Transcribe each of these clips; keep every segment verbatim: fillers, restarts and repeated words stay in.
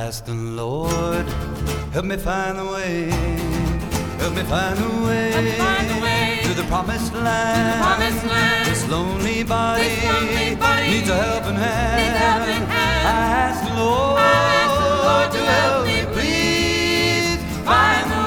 ask the Lord, help me find the way, help me find the way, Help me find the way to the promised land. promised land. This lonely body, This lonely body needs a helping hand. needs a helping hand. I ask the Lord, I ask the Lord to help me, please find the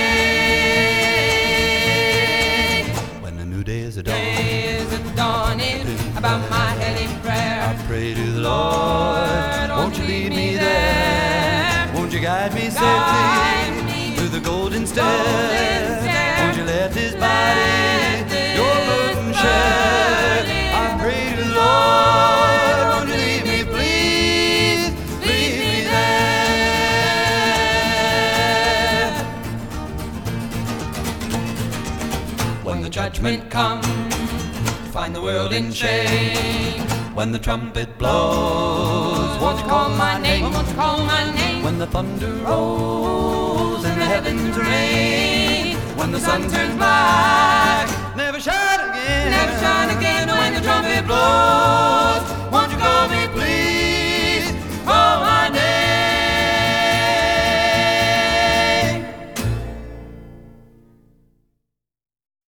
way. When the new day is a dawn, Day is a dawning, about my head in prayer. I pray to the Lord, won't you lead me there? Won't you guide me Guide safely me to the golden golden stair? stair. Won't you let this body Let your this burden share? burden I pray to the Lord, won't you lead me, please, lead me there. When the judgment comes, find the world in shame. When the trumpet blows, won't you call my name? Won't you call my name? When the thunder rolls and the heavens rain, when the sun turns black, never shine again. Never shine again when the trumpet blows.